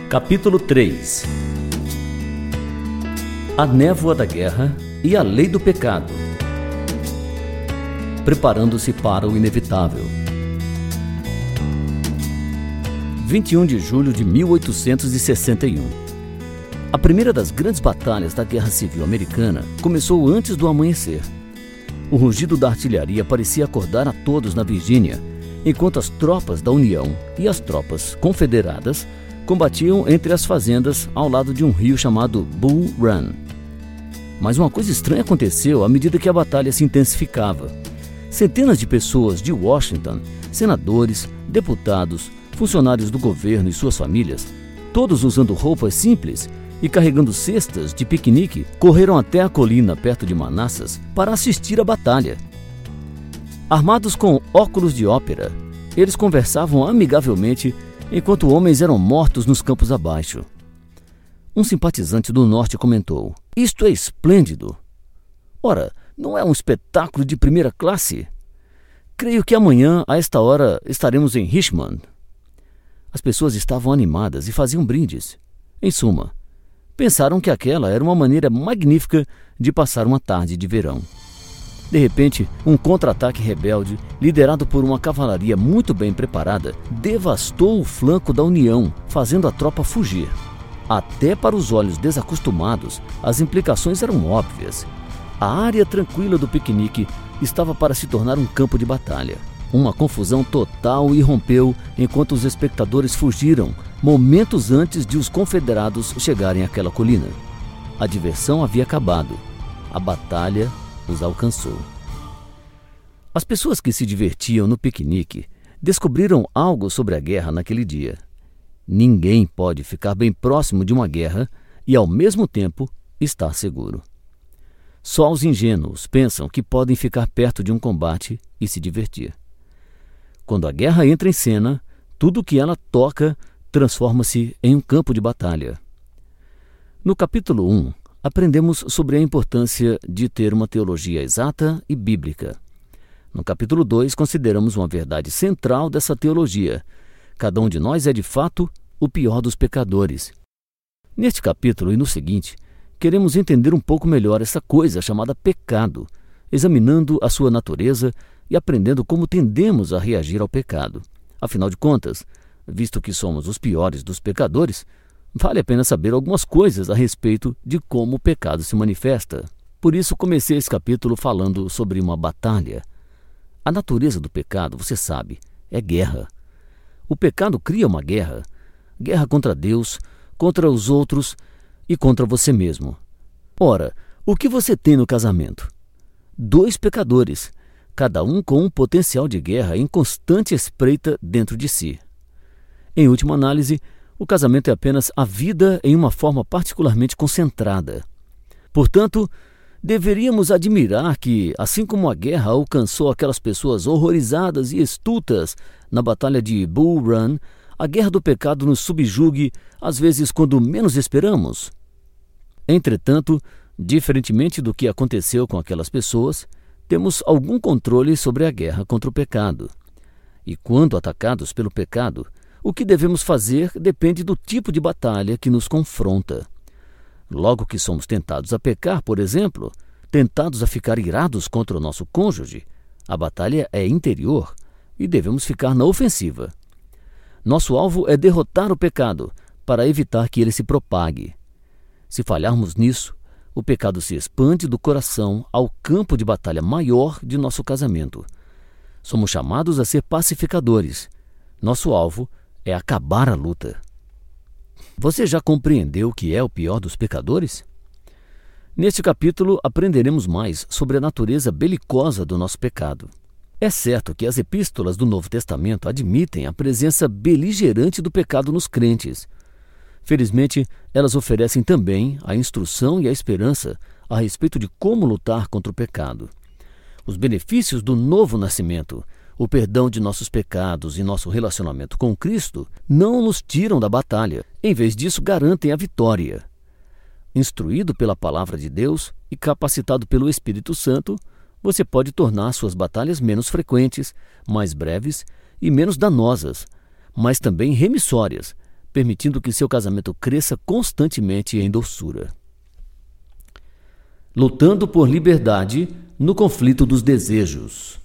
Capítulo 3. A névoa da guerra e a lei do pecado. Preparando-se para o inevitável. 21 de julho de 1861. A primeira das grandes batalhas da Guerra Civil Americana começou antes do amanhecer. O rugido da artilharia parecia acordar a todos na Virgínia, enquanto as tropas da União e as tropas confederadas combatiam entre as fazendas ao lado de um rio chamado Bull Run. Mas uma coisa estranha aconteceu à medida que a batalha se intensificava. Centenas de pessoas de Washington, senadores, deputados, funcionários do governo e suas famílias, todos usando roupas simples e carregando cestas de piquenique, correram até a colina perto de Manassas para assistir à batalha. Armados com óculos de ópera, eles conversavam amigavelmente enquanto homens eram mortos nos campos abaixo. Um simpatizante do norte comentou: "Isto é esplêndido. Ora, não é um espetáculo de primeira classe? Creio que amanhã, a esta hora, estaremos em Richmond." As pessoas estavam animadas e faziam brindes. Em suma, pensaram que aquela era uma maneira magnífica de passar uma tarde de verão. De repente, um contra-ataque rebelde, liderado por uma cavalaria muito bem preparada, devastou o flanco da União, fazendo a tropa fugir. Até para os olhos desacostumados, as implicações eram óbvias. A área tranquila do piquenique estava para se tornar um campo de batalha. Uma confusão total irrompeu enquanto os espectadores fugiram, momentos antes de os confederados chegarem àquela colina. A diversão havia acabado. A batalha os alcançou. As pessoas que se divertiam no piquenique descobriram algo sobre a guerra naquele dia. Ninguém pode ficar bem próximo de uma guerra e, ao mesmo tempo, estar seguro. Só os ingênuos pensam que podem ficar perto de um combate e se divertir. Quando a guerra entra em cena, tudo que ela toca transforma-se em um campo de batalha. No capítulo 1, aprendemos sobre a importância de ter uma teologia exata e bíblica. No capítulo 2, consideramos uma verdade central dessa teologia: cada um de nós é, de fato, o pior dos pecadores. Neste capítulo e no seguinte, queremos entender um pouco melhor essa coisa chamada pecado, examinando a sua natureza e aprendendo como tendemos a reagir ao pecado. Afinal de contas, visto que somos os piores dos pecadores, vale a pena saber algumas coisas a respeito de como o pecado se manifesta. Por isso comecei esse capítulo falando sobre uma batalha. A natureza do pecado, você sabe, é guerra. O pecado cria uma guerra. Guerra contra Deus, contra os outros e contra você mesmo. Ora, o que você tem no casamento? 2 pecadores, cada um com um potencial de guerra em constante espreita dentro de si. Em última análise, o casamento é apenas a vida em uma forma particularmente concentrada. Portanto, deveríamos admirar que, assim como a guerra alcançou aquelas pessoas horrorizadas e estultas na batalha de Bull Run, a guerra do pecado nos subjugue, às vezes quando menos esperamos. Entretanto, diferentemente do que aconteceu com aquelas pessoas, temos algum controle sobre a guerra contra o pecado. E quando atacados pelo pecado, o que devemos fazer depende do tipo de batalha que nos confronta. Logo que somos tentados a pecar, por exemplo, tentados a ficar irados contra o nosso cônjuge, a batalha é interior e devemos ficar na ofensiva. Nosso alvo é derrotar o pecado para evitar que ele se propague. Se falharmos nisso, o pecado se expande do coração ao campo de batalha maior de nosso casamento. Somos chamados a ser pacificadores. Nosso alvo é acabar a luta. Você já compreendeu o que é o pior dos pecadores? Neste capítulo, aprenderemos mais sobre a natureza belicosa do nosso pecado. É certo que as epístolas do Novo Testamento admitem a presença beligerante do pecado nos crentes. Felizmente, elas oferecem também a instrução e a esperança a respeito de como lutar contra o pecado. Os benefícios do novo nascimento, o perdão de nossos pecados e nosso relacionamento com Cristo não nos tiram da batalha. Em vez disso, garantem a vitória. Instruído pela palavra de Deus e capacitado pelo Espírito Santo, você pode tornar suas batalhas menos frequentes, mais breves e menos danosas, mas também remissórias, permitindo que seu casamento cresça constantemente em doçura. Lutando por liberdade no conflito dos desejos.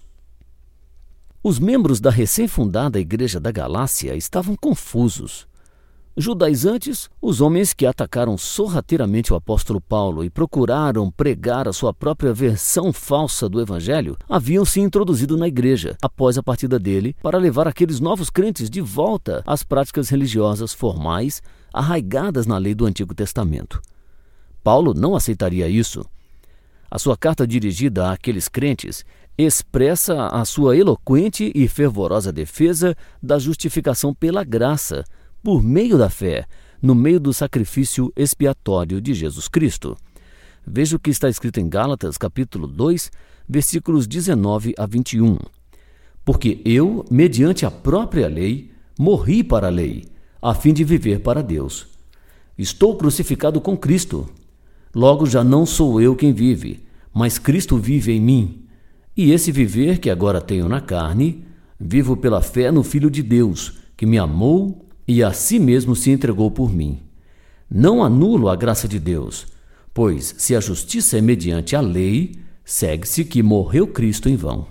Os membros da recém-fundada Igreja da Galácia estavam confusos. Judaizantes, os homens que atacaram sorrateiramente o apóstolo Paulo e procuraram pregar a sua própria versão falsa do Evangelho, haviam se introduzido na igreja após a partida dele para levar aqueles novos crentes de volta às práticas religiosas formais arraigadas na lei do Antigo Testamento. Paulo não aceitaria isso. A sua carta dirigida àqueles crentes expressa a sua eloquente e fervorosa defesa da justificação pela graça, por meio da fé, no meio do sacrifício expiatório de Jesus Cristo. Veja o que está escrito em Gálatas, capítulo 2, versículos 19 a 21. Porque eu, mediante a própria lei, morri para a lei, a fim de viver para Deus. Estou crucificado com Cristo. Logo já não sou eu quem vive, mas Cristo vive em mim. E esse viver que agora tenho na carne, vivo pela fé no Filho de Deus, que me amou e a si mesmo se entregou por mim. Não anulo a graça de Deus, pois se a justiça é mediante a lei, segue-se que morreu Cristo em vão.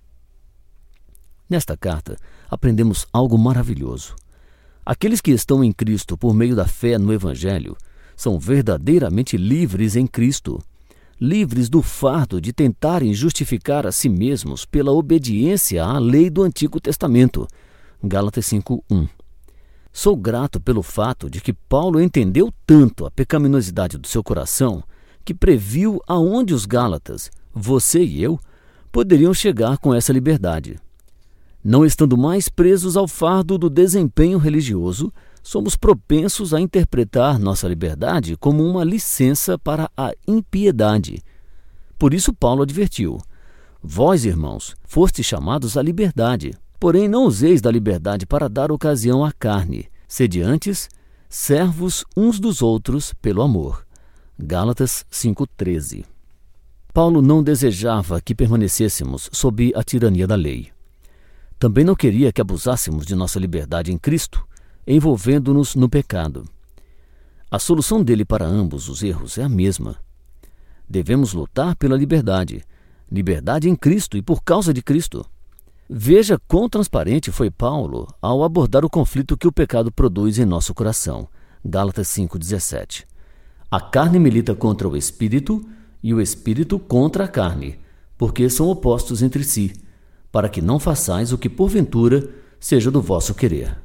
Nesta carta, aprendemos algo maravilhoso. Aqueles que estão em Cristo por meio da fé no Evangelho são verdadeiramente livres em Cristo, livres do fardo de tentarem justificar a si mesmos pela obediência à lei do Antigo Testamento. Gálatas 5:1. Sou grato pelo fato de que Paulo entendeu tanto a pecaminosidade do seu coração que previu aonde os Gálatas, você e eu, poderiam chegar com essa liberdade. Não estando mais presos ao fardo do desempenho religioso, somos propensos a interpretar nossa liberdade como uma licença para a impiedade. Por isso Paulo advertiu: vós, irmãos, fostes chamados à liberdade, porém não useis da liberdade para dar ocasião à carne. Sede antes servos uns dos outros pelo amor. Gálatas 5:13. Paulo não desejava que permanecêssemos sob a tirania da lei. Também não queria que abusássemos de nossa liberdade em Cristo, envolvendo-nos no pecado. A solução dele para ambos os erros é a mesma. Devemos lutar pela liberdade em Cristo e por causa de Cristo. Veja quão transparente foi Paulo ao abordar o conflito que o pecado produz em nosso coração. Gálatas 5:17. A carne milita contra o Espírito e o Espírito contra a carne, porque são opostos entre si, para que não façais o que porventura seja do vosso querer.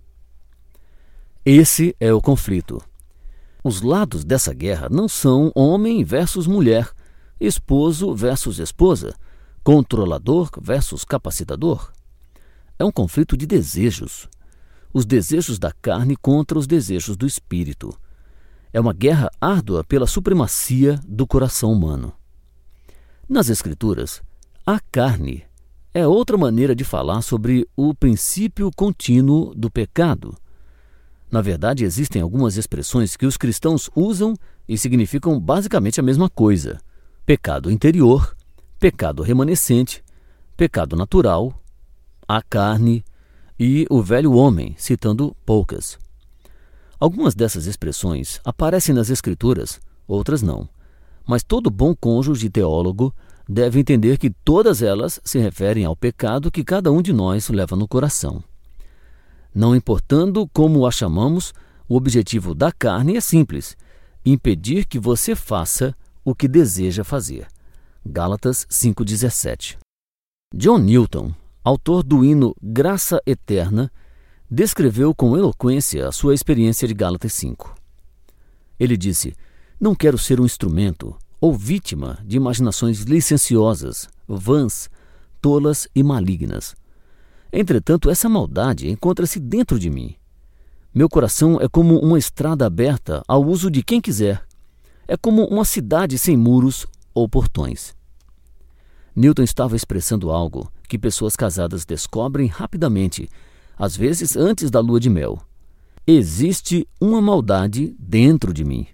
Esse é o conflito. Os lados dessa guerra não são homem versus mulher, esposo versus esposa, controlador versus capacitador. É um conflito de desejos. Os desejos da carne contra os desejos do espírito. É uma guerra árdua pela supremacia do coração humano. Nas Escrituras, a carne é outra maneira de falar sobre o princípio contínuo do pecado. Na verdade, existem algumas expressões que os cristãos usam e significam basicamente a mesma coisa: pecado interior, pecado remanescente, pecado natural, a carne e o velho homem, citando poucas. Algumas dessas expressões aparecem nas Escrituras, outras não. Mas todo bom cônjuge e teólogo deve entender que todas elas se referem ao pecado que cada um de nós leva no coração. Não importando como a chamamos, o objetivo da carne é simples: impedir que você faça o que deseja fazer. Gálatas 5:17. John Newton, autor do hino Graça Eterna, descreveu com eloquência a sua experiência de Gálatas 5. Ele disse: não quero ser um instrumento ou vítima de imaginações licenciosas, vãs, tolas e malignas. Entretanto, essa maldade encontra-se dentro de mim. Meu coração é como uma estrada aberta ao uso de quem quiser. É como uma cidade sem muros ou portões. Newton estava expressando algo que pessoas casadas descobrem rapidamente, às vezes antes da lua de mel. Existe uma maldade dentro de mim.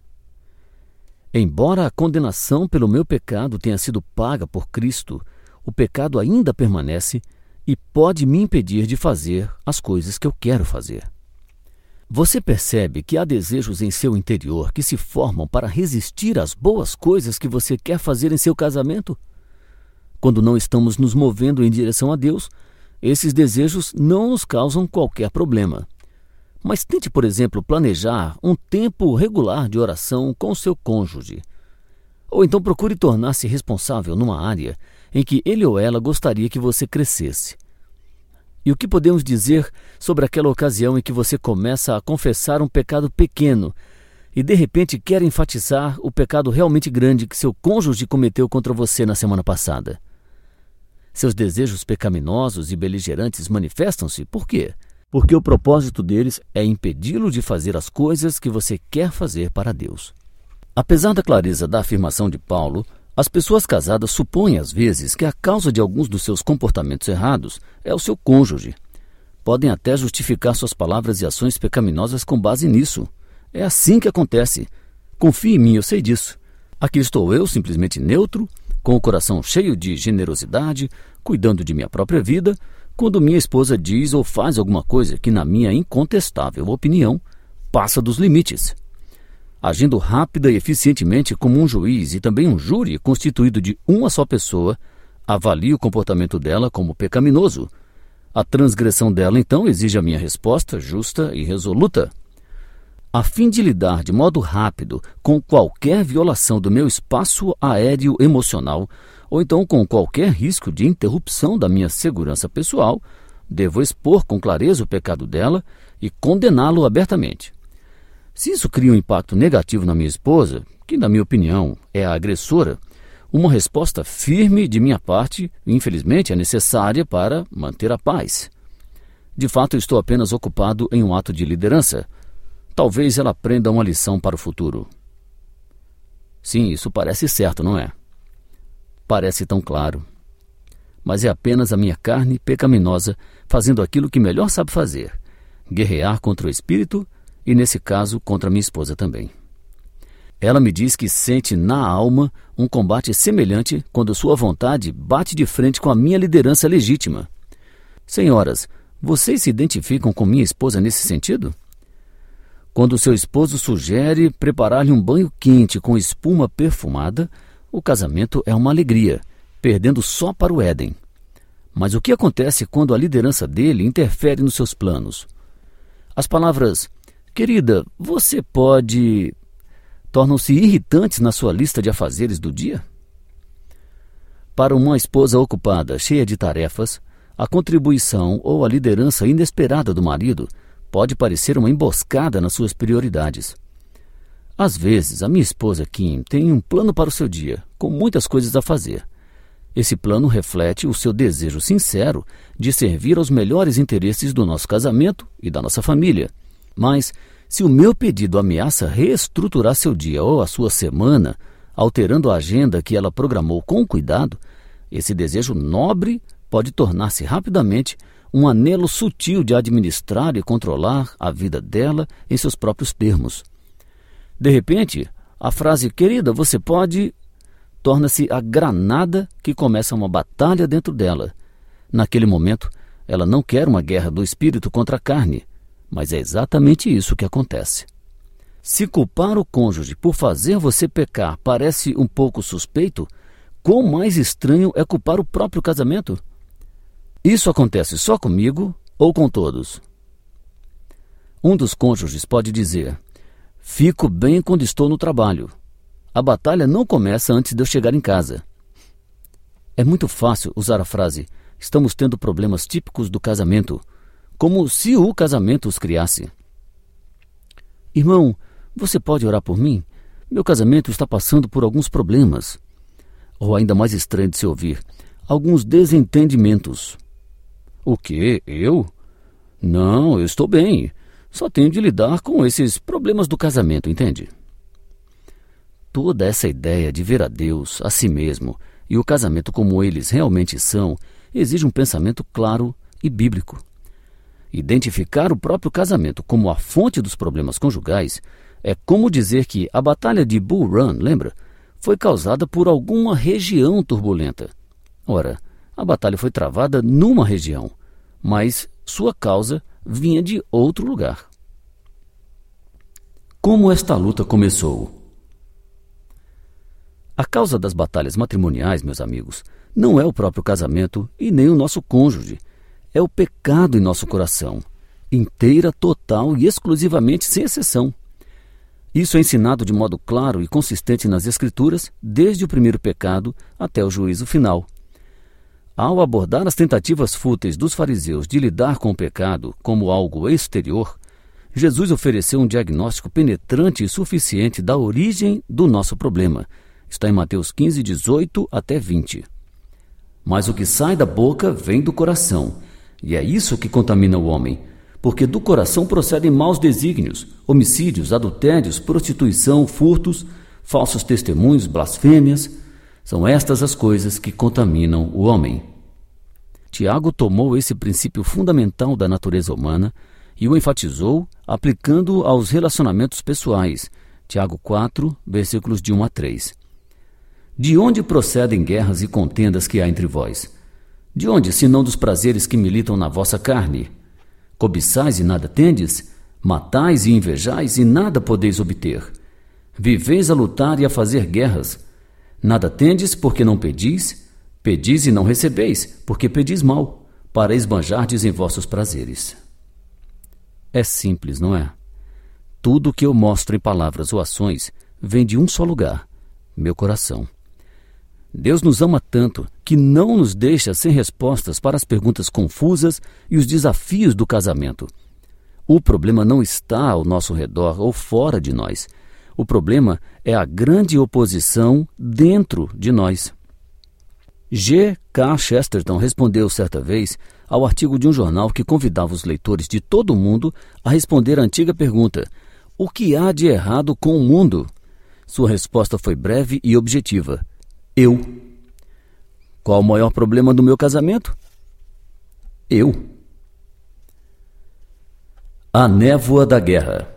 Embora a condenação pelo meu pecado tenha sido paga por Cristo, o pecado ainda permanece e pode me impedir de fazer as coisas que eu quero fazer. Você percebe que há desejos em seu interior que se formam para resistir às boas coisas que você quer fazer em seu casamento? Quando não estamos nos movendo em direção a Deus, esses desejos não nos causam qualquer problema. Mas tente, por exemplo, planejar um tempo regular de oração com seu cônjuge. Ou então procure tornar-se responsável numa área em que ele ou ela gostaria que você crescesse. E o que podemos dizer sobre aquela ocasião em que você começa a confessar um pecado pequeno e de repente quer enfatizar o pecado realmente grande que seu cônjuge cometeu contra você na semana passada? Seus desejos pecaminosos e beligerantes manifestam-se por quê? Porque o propósito deles é impedi-lo de fazer as coisas que você quer fazer para Deus. Apesar da clareza da afirmação de Paulo, as pessoas casadas supõem às vezes que a causa de alguns dos seus comportamentos errados é o seu cônjuge. Podem até justificar suas palavras e ações pecaminosas com base nisso. É assim que acontece. Confie em mim, eu sei disso. Aqui estou eu, simplesmente neutro, com o coração cheio de generosidade, cuidando de minha própria vida, quando minha esposa diz ou faz alguma coisa que, na minha incontestável opinião, passa dos limites. Agindo rápida e eficientemente como um juiz e também um júri constituído de uma só pessoa, avalio o comportamento dela como pecaminoso. A transgressão dela, então, exige a minha resposta justa e resoluta. A fim de lidar de modo rápido com qualquer violação do meu espaço aéreo emocional, ou então com qualquer risco de interrupção da minha segurança pessoal, devo expor com clareza o pecado dela e condená-lo abertamente. Se isso cria um impacto negativo na minha esposa, que na minha opinião é a agressora, uma resposta firme de minha parte, infelizmente, é necessária para manter a paz. De fato, estou apenas ocupado em um ato de liderança. Talvez ela aprenda uma lição para o futuro. Sim, isso parece certo, não é? Parece tão claro. Mas é apenas a minha carne pecaminosa fazendo aquilo que melhor sabe fazer: guerrear contra o espírito e, nesse caso, contra minha esposa também. Ela me diz que sente na alma um combate semelhante quando sua vontade bate de frente com a minha liderança legítima. Senhoras, vocês se identificam com minha esposa nesse sentido? Quando seu esposo sugere preparar-lhe um banho quente com espuma perfumada, o casamento é uma alegria, perdendo só para o Éden. Mas o que acontece quando a liderança dele interfere nos seus planos? As palavras "Querida, você pode..." tornam-se irritantes na sua lista de afazeres do dia? Para uma esposa ocupada, cheia de tarefas, a contribuição ou a liderança inesperada do marido pode parecer uma emboscada nas suas prioridades. Às vezes, a minha esposa Kim tem um plano para o seu dia, com muitas coisas a fazer. Esse plano reflete o seu desejo sincero de servir aos melhores interesses do nosso casamento e da nossa família. Mas, se o meu pedido ameaça reestruturar seu dia ou a sua semana, alterando a agenda que ela programou com cuidado, esse desejo nobre pode tornar-se rapidamente um anelo sutil de administrar e controlar a vida dela em seus próprios termos. De repente, a frase "querida, você pode..." torna-se a granada que começa uma batalha dentro dela. Naquele momento, ela não quer uma guerra do espírito contra a carne, mas é exatamente isso que acontece. Se culpar o cônjuge por fazer você pecar parece um pouco suspeito, quão mais estranho é culpar o próprio casamento? Isso acontece só comigo ou com todos? Um dos cônjuges pode dizer: "Fico bem quando estou no trabalho. A batalha não começa antes de eu chegar em casa." É muito fácil usar a frase "estamos tendo problemas típicos do casamento", como se o casamento os criasse. "Irmão, você pode orar por mim? Meu casamento está passando por alguns problemas." Ou ainda mais estranho de se ouvir, alguns desentendimentos. "O quê? Eu? Não, eu estou bem. Só tenho de lidar com esses problemas do casamento, entende?" Toda essa ideia de ver a Deus, a si mesmo e o casamento como eles realmente são exige um pensamento claro e bíblico. Identificar o próprio casamento como a fonte dos problemas conjugais é como dizer que a batalha de Bull Run, lembra? Foi causada por alguma região turbulenta. Ora, a batalha foi travada numa região, mas sua causa vinha de outro lugar. Como esta luta começou? A causa das batalhas matrimoniais, meus amigos, não é o próprio casamento e nem o nosso cônjuge. É o pecado em nosso coração, inteira, total e exclusivamente sem exceção. Isso é ensinado de modo claro e consistente nas Escrituras, desde o primeiro pecado até o juízo final. Ao abordar as tentativas fúteis dos fariseus de lidar com o pecado como algo exterior, Jesus ofereceu um diagnóstico penetrante e suficiente da origem do nosso problema. Está em Mateus 15, 18 até 20. Mas o que sai da boca vem do coração, e é isso que contamina o homem, porque do coração procedem maus desígnios, homicídios, adultérios, prostituição, furtos, falsos testemunhos, blasfêmias. São estas as coisas que contaminam o homem. Tiago tomou esse princípio fundamental da natureza humana e o enfatizou aplicando-o aos relacionamentos pessoais. Tiago 4, versículos de 1 a 3. De onde procedem guerras e contendas que há entre vós? De onde, senão dos prazeres que militam na vossa carne? Cobiçais e nada tendes? Matais e invejais e nada podeis obter? Viveis a lutar e a fazer guerras. Nada tendes porque não pedis? Pedis e não recebeis, porque pedis mal, para esbanjardes em vossos prazeres. É simples, não é? Tudo o que eu mostro em palavras ou ações vem de um só lugar, meu coração. Deus nos ama tanto que não nos deixa sem respostas para as perguntas confusas e os desafios do casamento. O problema não está ao nosso redor ou fora de nós. O problema é a grande oposição dentro de nós. G. K. Chesterton respondeu certa vez ao artigo de um jornal que convidava os leitores de todo o mundo a responder a antiga pergunta: o que há de errado com o mundo? Sua resposta foi breve e objetiva: eu. Qual o maior problema do meu casamento? Eu. A névoa da guerra.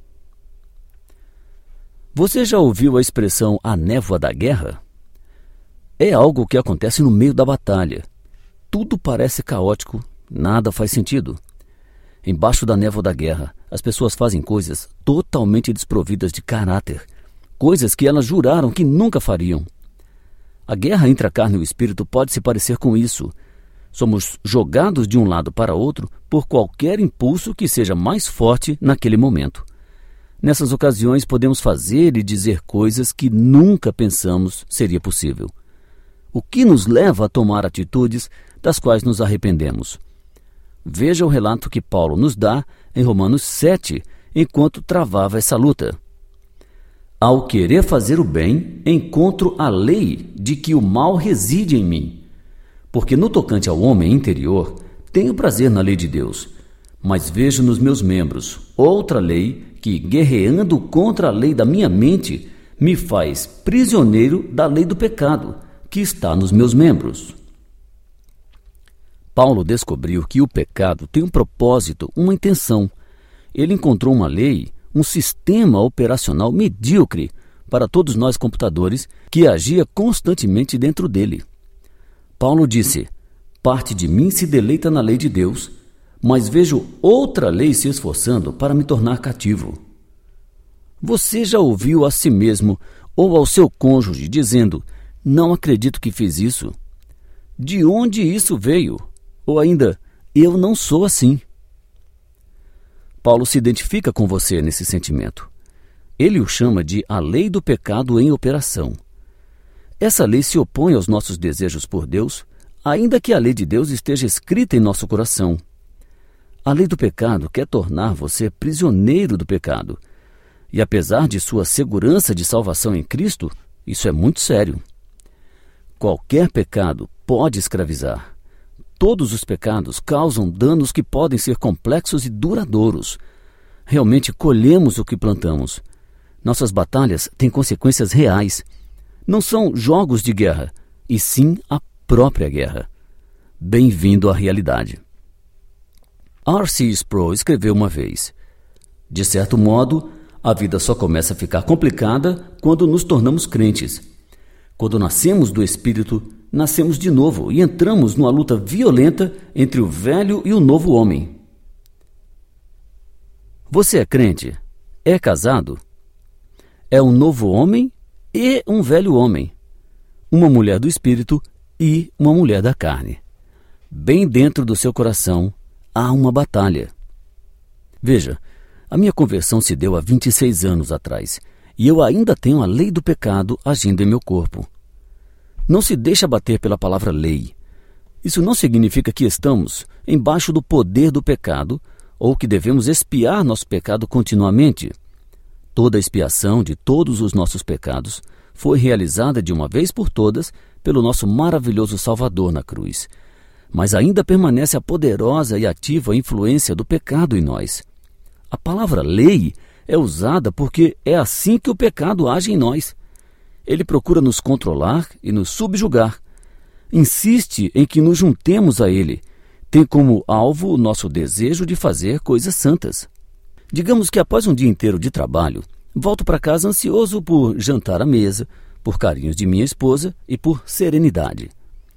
Você já ouviu a expressão a névoa da guerra? É algo que acontece no meio da batalha. Tudo parece caótico, nada faz sentido. Embaixo da névoa da guerra, as pessoas fazem coisas totalmente desprovidas de caráter, coisas que elas juraram que nunca fariam. A guerra entre a carne e o espírito pode se parecer com isso. Somos jogados de um lado para outro por qualquer impulso que seja mais forte naquele momento. Nessas ocasiões podemos fazer e dizer coisas que nunca pensamos seria possível. O que nos leva a tomar atitudes das quais nos arrependemos? Veja o relato que Paulo nos dá em Romanos 7, enquanto travava essa luta. Ao querer fazer o bem, encontro a lei de que o mal reside em mim. Porque no tocante ao homem interior, tenho prazer na lei de Deus, mas vejo nos meus membros outra lei que, guerreando contra a lei da minha mente, me faz prisioneiro da lei do pecado, que está nos meus membros. Paulo descobriu que o pecado tem um propósito, uma intenção. Ele encontrou uma lei, um sistema operacional medíocre para todos nós computadores que agia constantemente dentro dele. Paulo disse: parte de mim se deleita na lei de Deus, mas vejo outra lei se esforçando para me tornar cativo. Você já ouviu a si mesmo ou ao seu cônjuge dizendo: não acredito que fiz isso? De onde isso veio? Ou ainda, eu não sou assim. Paulo se identifica com você nesse sentimento. Ele o chama de a lei do pecado em operação. Essa lei se opõe aos nossos desejos por Deus, ainda que a lei de Deus esteja escrita em nosso coração. A lei do pecado quer tornar você prisioneiro do pecado. E apesar de sua segurança de salvação em Cristo, isso é muito sério. Qualquer pecado pode escravizar. Todos os pecados causam danos que podem ser complexos e duradouros. Realmente colhemos o que plantamos. Nossas batalhas têm consequências reais. Não são jogos de guerra, e sim a própria guerra. Bem-vindo à realidade. R.C. Sproul escreveu uma vez: de certo modo, a vida só começa a ficar complicada quando nos tornamos crentes. Quando nascemos do Espírito, nascemos de novo e entramos numa luta violenta entre o velho e o novo homem. Você é crente? É casado? é um novo homem e um velho homem, uma mulher do espírito e uma mulher da carne. Bem dentro do seu coração há uma batalha. Veja, a minha conversão se deu há 26 anos atrás e eu ainda tenho a lei do pecado agindo em meu corpo. Não se deixe abater pela palavra lei. Isso não significa que estamos embaixo do poder do pecado ou que devemos expiar nosso pecado continuamente. Toda a expiação de todos os nossos pecados foi realizada de uma vez por todas pelo nosso maravilhoso Salvador na cruz. Mas ainda permanece a poderosa e ativa influência do pecado em nós. A palavra lei é usada porque é assim que o pecado age em nós. Ele procura nos controlar e nos subjugar. Insiste em que nos juntemos a ele. Tem como alvo o nosso desejo de fazer coisas santas. Digamos que após um dia inteiro de trabalho, volto para casa ansioso por jantar à mesa, por carinhos de minha esposa e por serenidade.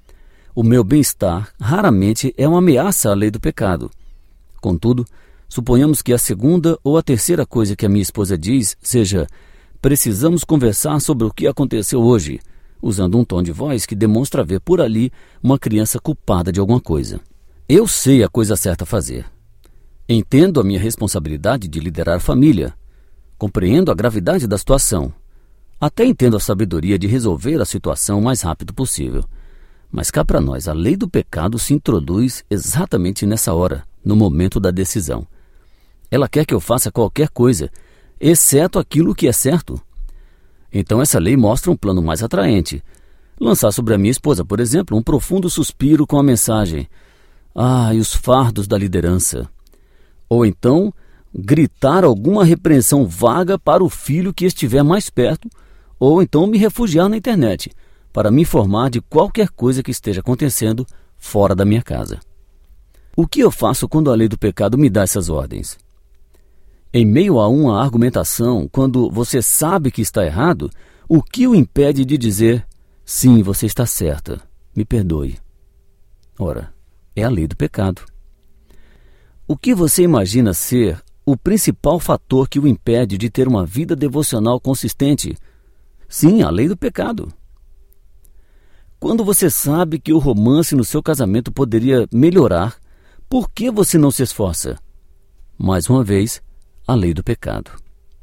O meu bem-estar raramente é uma ameaça à lei do pecado. Contudo, suponhamos que a segunda ou a terceira coisa que a minha esposa diz seja: precisamos conversar sobre o que aconteceu hoje, usando um tom de voz que demonstra haver por ali uma criança culpada de alguma coisa. Eu sei a coisa certa a fazer. Entendo a minha responsabilidade de liderar a família. Compreendo a gravidade da situação. Até entendo a sabedoria de resolver a situação o mais rápido possível. Mas cá para nós, a lei do pecado se introduz exatamente nessa hora, no momento da decisão. Ela quer que eu faça qualquer coisa, exceto aquilo que é certo. Então essa lei mostra um plano mais atraente. Lançar sobre a minha esposa, por exemplo, um profundo suspiro com a mensagem: e os fardos da liderança. Ou então, gritar alguma repreensão vaga para o filho que estiver mais perto, ou então me refugiar na internet, para me informar de qualquer coisa que esteja acontecendo fora da minha casa. O que eu faço quando a lei do pecado me dá essas ordens? Em meio a uma argumentação, quando você sabe que está errado, o que o impede de dizer: sim, você está certa, me perdoe? Ora, é a lei do pecado. O que você imagina ser o principal fator que o impede de ter uma vida devocional consistente? Sim, a lei do pecado. Quando você sabe que o romance no seu casamento poderia melhorar, por que você não se esforça? Mais uma vez, a lei do pecado.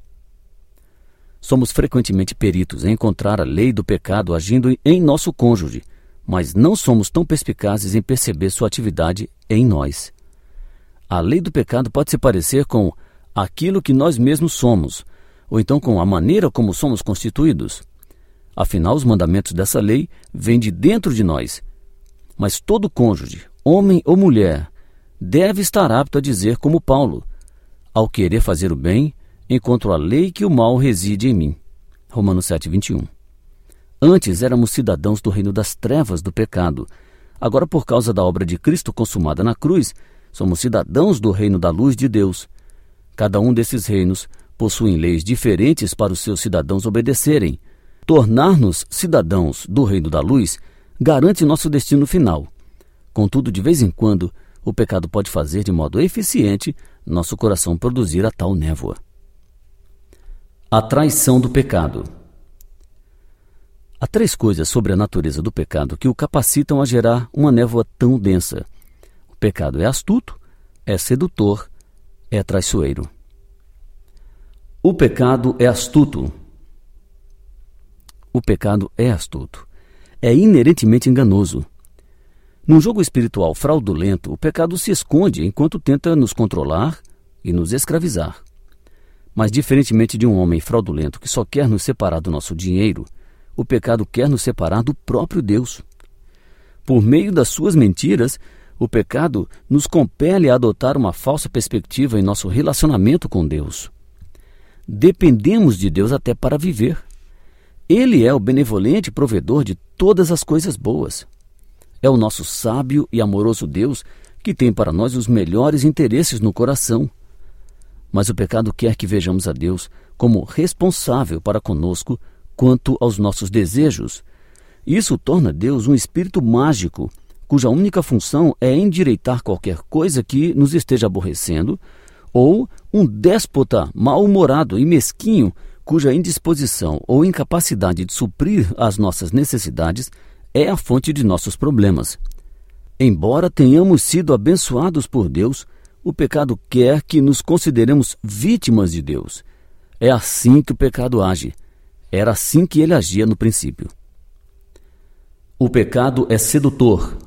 Somos frequentemente peritos em encontrar a lei do pecado agindo em nosso cônjuge, mas não somos tão perspicazes em perceber sua atividade em nós. A lei do pecado pode se parecer com aquilo que nós mesmos somos, ou então com a maneira como somos constituídos. Afinal, os mandamentos dessa lei vêm de dentro de nós. Mas todo cônjuge, homem ou mulher, deve estar apto a dizer como Paulo: ao querer fazer o bem, encontro a lei que o mal reside em mim. Romanos 7:21. Antes éramos cidadãos do reino das trevas do pecado. Agora, por causa da obra de Cristo consumada na cruz, somos cidadãos do reino da luz de Deus. Cada um desses reinos possui leis diferentes para os seus cidadãos obedecerem. Tornar-nos cidadãos do reino da luz garante nosso destino final. Contudo, de vez em quando, o pecado pode fazer de modo eficiente nosso coração produzir a tal névoa. A traição do pecado. Há 3 coisas sobre a natureza do pecado que o capacitam a gerar uma névoa tão densa. O pecado é astuto, é sedutor, é traiçoeiro. O pecado é astuto. O pecado é astuto. É inerentemente enganoso. Num jogo espiritual fraudulento, o pecado se esconde enquanto tenta nos controlar e nos escravizar. Mas, diferentemente de um homem fraudulento que só quer nos separar do nosso dinheiro, o pecado quer nos separar do próprio Deus. Por meio das suas mentiras, o pecado nos compele a adotar uma falsa perspectiva em nosso relacionamento com Deus. Dependemos de Deus até para viver. Ele é o benevolente provedor de todas as coisas boas. É o nosso sábio e amoroso Deus que tem para nós os melhores interesses no coração. Mas o pecado quer que vejamos a Deus como responsável para conosco quanto aos nossos desejos. Isso torna Deus um espírito mágico, cuja única função é endireitar qualquer coisa que nos esteja aborrecendo, ou um déspota mal-humorado e mesquinho, cuja indisposição ou incapacidade de suprir as nossas necessidades é a fonte de nossos problemas. Embora tenhamos sido abençoados por Deus, o pecado quer que nos consideremos vítimas de Deus. É assim que o pecado age. Era assim que ele agia no princípio. O pecado é sedutor.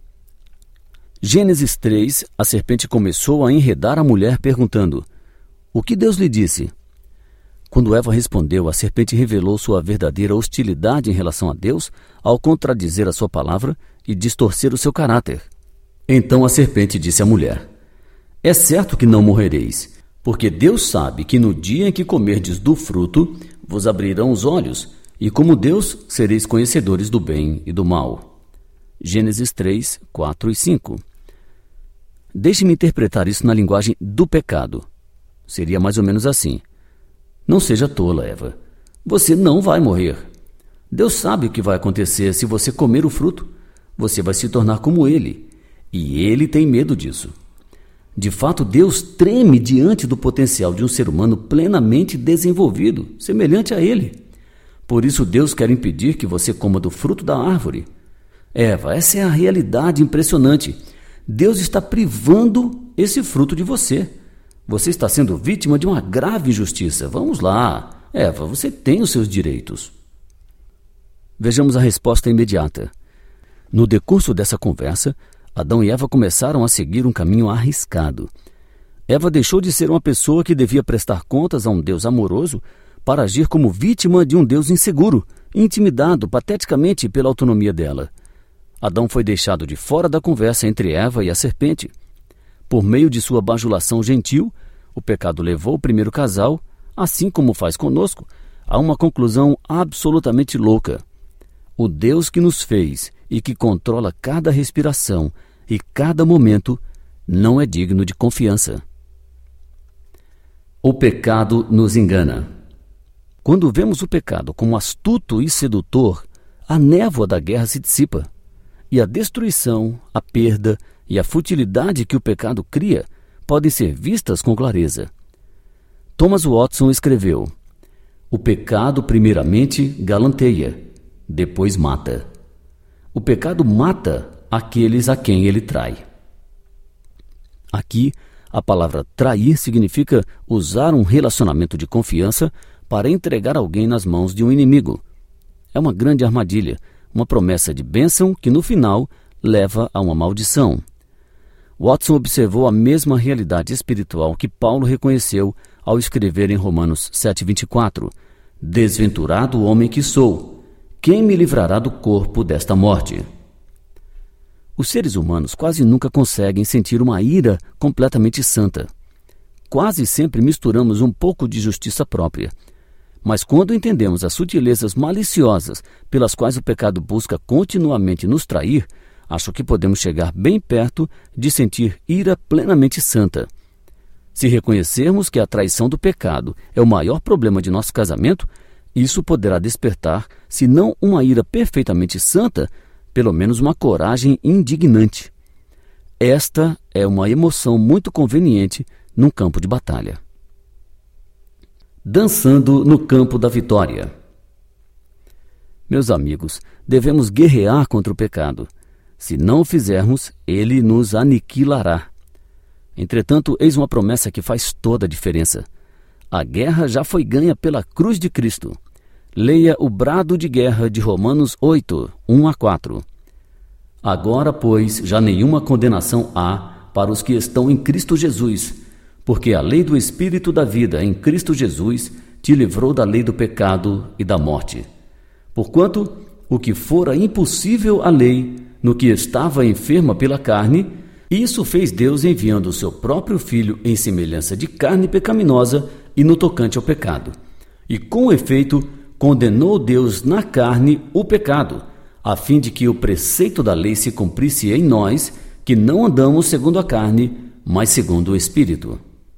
Gênesis 3, a serpente começou a enredar a mulher perguntando: "O que Deus lhe disse?" Quando Eva respondeu, a serpente revelou sua verdadeira hostilidade em relação a Deus ao contradizer a sua palavra e distorcer o seu caráter. Então a serpente disse à mulher: "É certo que não morrereis, porque Deus sabe que no dia em que comerdes do fruto, vos abrirão os olhos, e como Deus sereis conhecedores do bem e do mal." Gênesis 3, 4 e 5. Deixe-me interpretar isso na linguagem do pecado. Seria mais ou menos assim: não seja tola, Eva. Você não vai morrer. Deus sabe o que vai acontecer se você comer o fruto. Você vai se tornar como ele. E ele tem medo disso. De fato, Deus treme diante do potencial de um ser humano plenamente desenvolvido, semelhante a ele. Por isso, Deus quer impedir que você coma do fruto da árvore. Eva, essa é a realidade impressionante. Deus está privando esse fruto de você. Você está sendo vítima de uma grave injustiça. Vamos lá, Eva, você tem os seus direitos. Vejamos a resposta imediata. No decurso dessa conversa, Adão e Eva começaram a seguir um caminho arriscado. Eva deixou de ser uma pessoa que devia prestar contas a um Deus amoroso para agir como vítima de um Deus inseguro, intimidado pateticamente pela autonomia dela. Adão foi deixado de fora da conversa entre Eva e a serpente. Por meio de sua bajulação gentil, o pecado levou o primeiro casal, assim como faz conosco, a uma conclusão absolutamente louca. O Deus que nos fez e que controla cada respiração e cada momento não é digno de confiança. O pecado nos engana. Quando vemos o pecado como astuto e sedutor, a névoa da guerra se dissipa, e a destruição, a perda e a futilidade que o pecado cria podem ser vistas com clareza. Thomas Watson escreveu: "O pecado primeiramente galanteia, depois mata. O pecado mata aqueles a quem ele trai." Aqui, a palavra trair significa usar um relacionamento de confiança para entregar alguém nas mãos de um inimigo. É uma grande armadilha, uma promessa de bênção que no final leva a uma maldição. Watson observou a mesma realidade espiritual que Paulo reconheceu ao escrever em Romanos 7,24: "Desventurado o homem que sou, quem me livrará do corpo desta morte?" Os seres humanos quase nunca conseguem sentir uma ira completamente santa. Quase sempre misturamos um pouco de justiça própria. Mas quando entendemos as sutilezas maliciosas pelas quais o pecado busca continuamente nos trair, acho que podemos chegar bem perto de sentir ira plenamente santa. Se reconhecermos que a traição do pecado é o maior problema de nosso casamento, isso poderá despertar, se não uma ira perfeitamente santa, pelo menos uma coragem indignante. Esta é uma emoção muito conveniente num campo de batalha. Dançando no campo da vitória. Meus amigos, devemos guerrear contra o pecado. Se não o fizermos, ele nos aniquilará. Entretanto, eis uma promessa que faz toda a diferença. A guerra já foi ganha pela cruz de Cristo. Leia o brado de guerra de Romanos 8, 1-4. "Agora, pois, já nenhuma condenação há para os que estão em Cristo Jesus, porque a lei do Espírito da vida em Cristo Jesus te livrou da lei do pecado e da morte. Porquanto, o que fora impossível à lei, no que estava enferma pela carne, isso fez Deus enviando o seu próprio Filho em semelhança de carne pecaminosa e no tocante ao pecado. E com efeito, condenou Deus na carne o pecado, a fim de que o preceito da lei se cumprisse em nós, que não andamos segundo a carne, mas segundo o Espírito."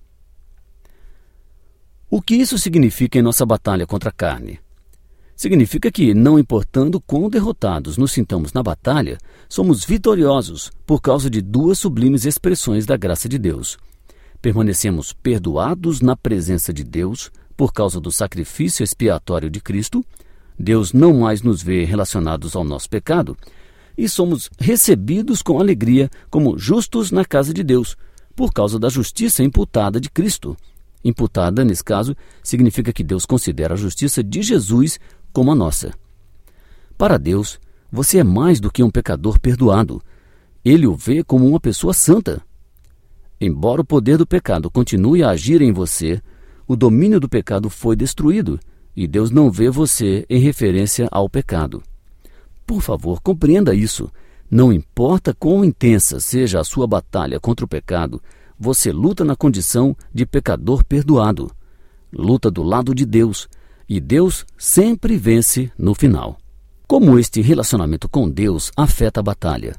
O que isso significa em nossa batalha contra a carne? Significa que, não importando quão derrotados nos sintamos na batalha, somos vitoriosos por causa de duas sublimes expressões da graça de Deus. Permanecemos perdoados na presença de Deus por causa do sacrifício expiatório de Cristo, Deus não mais nos vê relacionados ao nosso pecado e somos recebidos com alegria como justos na casa de Deus, por causa da justiça imputada de Cristo. Imputada, nesse caso, significa que Deus considera a justiça de Jesus como a nossa. Para Deus, você é mais do que um pecador perdoado. Ele o vê como uma pessoa santa. Embora o poder do pecado continue a agir em você, o domínio do pecado foi destruído e Deus não vê você em referência ao pecado. Por favor, compreenda isso. Não importa quão intensa seja a sua batalha contra o pecado, você luta na condição de pecador perdoado. Luta do lado de Deus, e Deus sempre vence no final. Como este relacionamento com Deus afeta a batalha?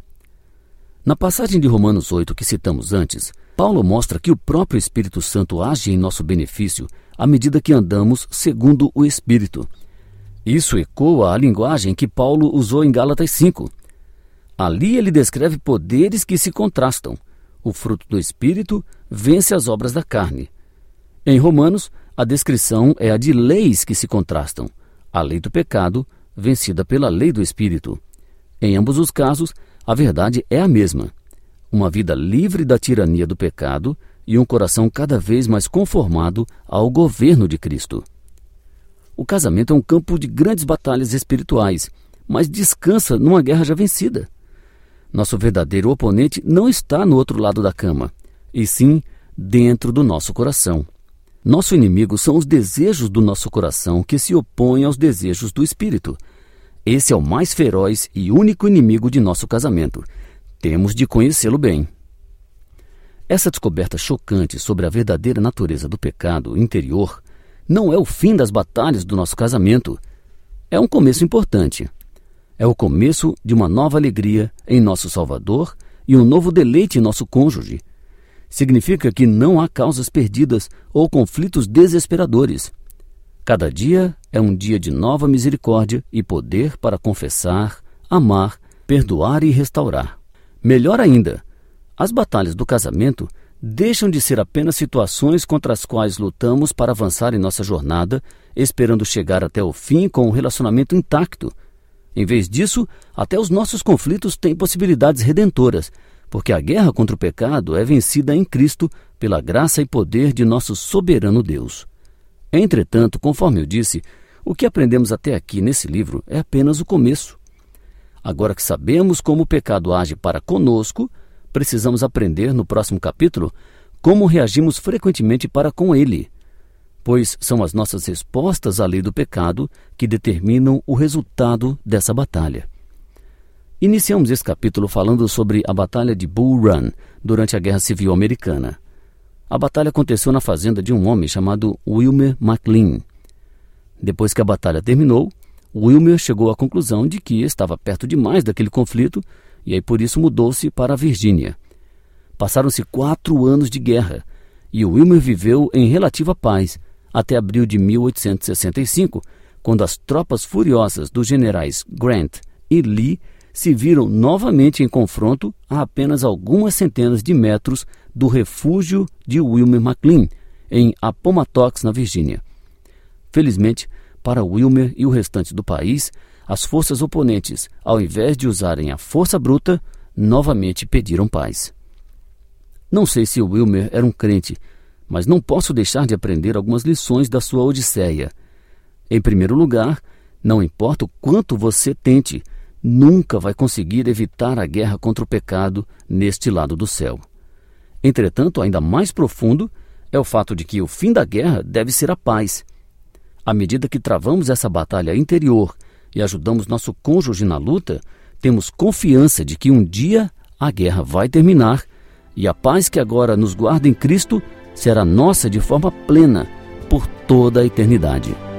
Na passagem de Romanos 8 que citamos antes, Paulo mostra que o próprio Espírito Santo age em nosso benefício à medida que andamos segundo o Espírito. Isso ecoa a linguagem que Paulo usou em Gálatas 5. Ali ele descreve poderes que se contrastam. O fruto do Espírito vence as obras da carne. Em Romanos, a descrição é a de leis que se contrastam. A lei do pecado, vencida pela lei do Espírito. Em ambos os casos, a verdade é a mesma. Uma vida livre da tirania do pecado e um coração cada vez mais conformado ao governo de Cristo. O casamento é um campo de grandes batalhas espirituais, mas descansa numa guerra já vencida. Nosso verdadeiro oponente não está no outro lado da cama, e sim dentro do nosso coração. Nosso inimigo são os desejos do nosso coração que se opõem aos desejos do Espírito. Esse é o mais feroz e único inimigo de nosso casamento. Temos de conhecê-lo bem. Essa descoberta chocante sobre a verdadeira natureza do pecado interior não é o fim das batalhas do nosso casamento. É um começo importante. É o começo de uma nova alegria em nosso Salvador e um novo deleite em nosso cônjuge. Significa que não há causas perdidas ou conflitos desesperadores. Cada dia é um dia de nova misericórdia e poder para confessar, amar, perdoar e restaurar. Melhor ainda, as batalhas do casamento deixam de ser apenas situações contra as quais lutamos para avançar em nossa jornada, esperando chegar até o fim com um relacionamento intacto. Em vez disso, até os nossos conflitos têm possibilidades redentoras, porque a guerra contra o pecado é vencida em Cristo pela graça e poder de nosso soberano Deus. Entretanto, conforme eu disse, o que aprendemos até aqui nesse livro é apenas o começo. Agora que sabemos como o pecado age para conosco, precisamos aprender no próximo capítulo como reagimos frequentemente para com ele, pois são as nossas respostas à lei do pecado que determinam o resultado dessa batalha. Iniciamos esse capítulo falando sobre a Batalha de Bull Run durante a Guerra Civil Americana. A batalha aconteceu na fazenda de um homem chamado Wilmer McLean. Depois que a batalha terminou, Wilmer chegou à conclusão de que estava perto demais daquele conflito e aí por isso mudou-se para a Virgínia. Passaram-se 4 anos de guerra e Wilmer viveu em relativa paz até abril de 1865, quando as tropas furiosas dos generais Grant e Lee se viram novamente em confronto a apenas algumas centenas de metros do refúgio de Wilmer McLean, em Appomattox, na Virgínia. Felizmente, para Wilmer e o restante do país, as forças oponentes, ao invés de usarem a força bruta, novamente pediram paz. Não sei se Wilmer era um crente, mas não posso deixar de aprender algumas lições da sua odisseia. Em primeiro lugar, não importa o quanto você tente, nunca vai conseguir evitar a guerra contra o pecado neste lado do céu. Entretanto, ainda mais profundo é o fato de que o fim da guerra deve ser a paz. À medida que travamos essa batalha interior e ajudamos nosso cônjuge na luta, temos confiança de que um dia a guerra vai terminar e a paz que agora nos guarda em Cristo será nossa de forma plena por toda a eternidade.